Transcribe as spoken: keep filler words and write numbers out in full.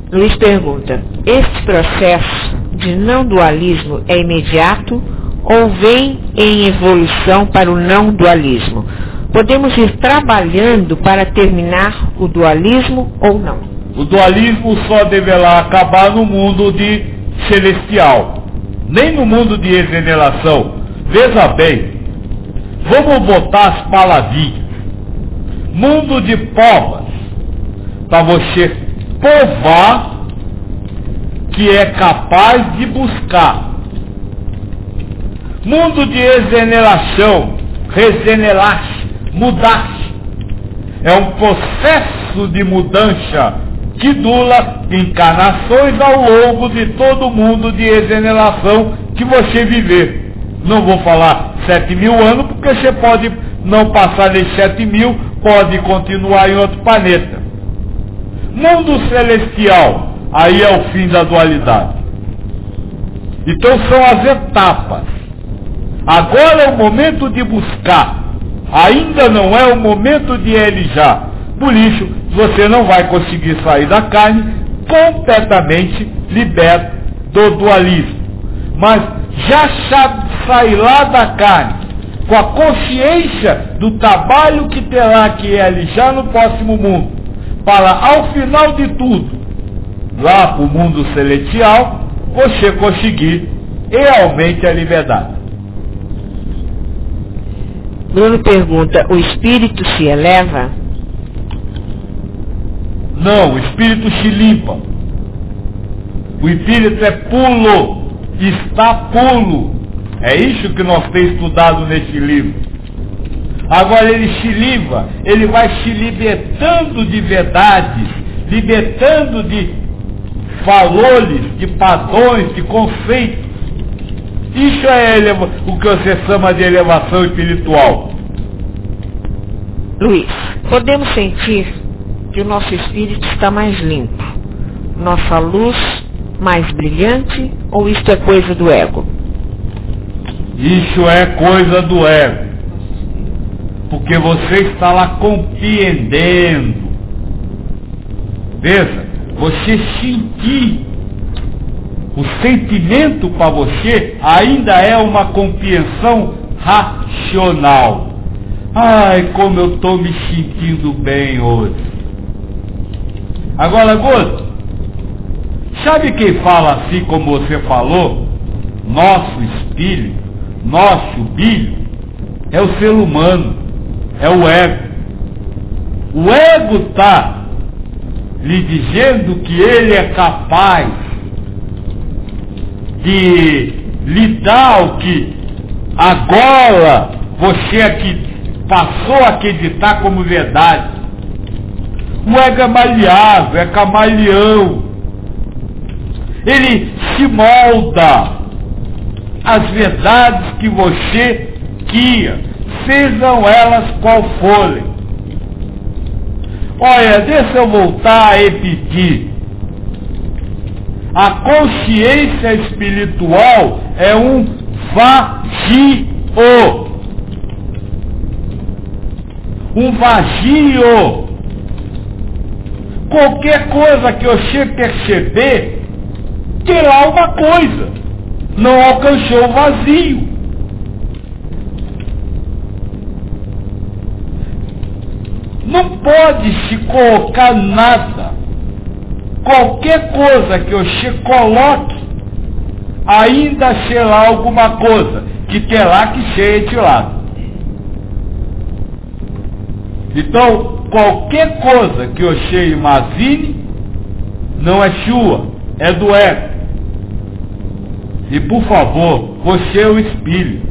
Luiz pergunta: este processo de não dualismo é imediato ou vem em evolução para o não dualismo? Podemos ir trabalhando para terminar o dualismo ou não? O dualismo só deverá acabar no mundo de celestial, nem no mundo de regeneração. Veja bem, vamos botar as palavrinhas. Mundo de provas, para você provar que é capaz de buscar. Mundo de regeneração, regenerar-se, mudar-se. É um processo de mudança que dura encarnações ao longo de todo o mundo de regeneração que você viver. Não vou falar sete mil anos, porque você pode não passar de sete mil, pode continuar em outro planeta. Mundo celestial, aí é o fim da dualidade. Então são as etapas. Agora é o momento de buscar. Ainda não é o momento de realizar. Por isso, você não vai conseguir sair da carne completamente liberto do dualismo. Mas já sair lá da carne, com a consciência do trabalho que terá que realizar no próximo mundo, para ao final de tudo, lá para o mundo celestial, você conseguir realmente a liberdade. Bruno pergunta: o espírito se eleva? Não, o espírito se limpa. O espírito é pulo, está pulo. É isso que nós temos estudado nesse livro. Agora ele se livra, ele vai se libertando de verdades, libertando de valores, de padrões, de conceitos. Isso é o que você chama de elevação espiritual. Luiz, podemos sentir que o nosso espírito está mais limpo, nossa luz mais brilhante, ou isto é coisa do ego? Isso é coisa do ego, porque você está lá compreendendo. Veja, você sentir, o sentimento para você ainda é uma compreensão racional. Ai, como eu estou me sentindo bem hoje. Agora, Gosto, sabe quem fala assim como você falou? Nosso espírito, nosso bilho, é o ser humano, é o ego. O ego está lhe dizendo que ele é capaz de lhe dar o que agora você aqui passou a acreditar como verdade. O ego é maleável, é camaleão. Ele se molda às verdades que você queira, sejam elas qual forem. Olha, deixa eu voltar a repetir. A consciência espiritual é um vazio. Um vazio. Qualquer coisa que você perceber, terá uma coisa. Não alcançou o vazio. Não pode se colocar nada. Qualquer coisa que você coloque, ainda será alguma coisa que terá que ser retirada. Então, qualquer coisa que você imagine, não é sua, é do ego. E por favor, você é o espírito.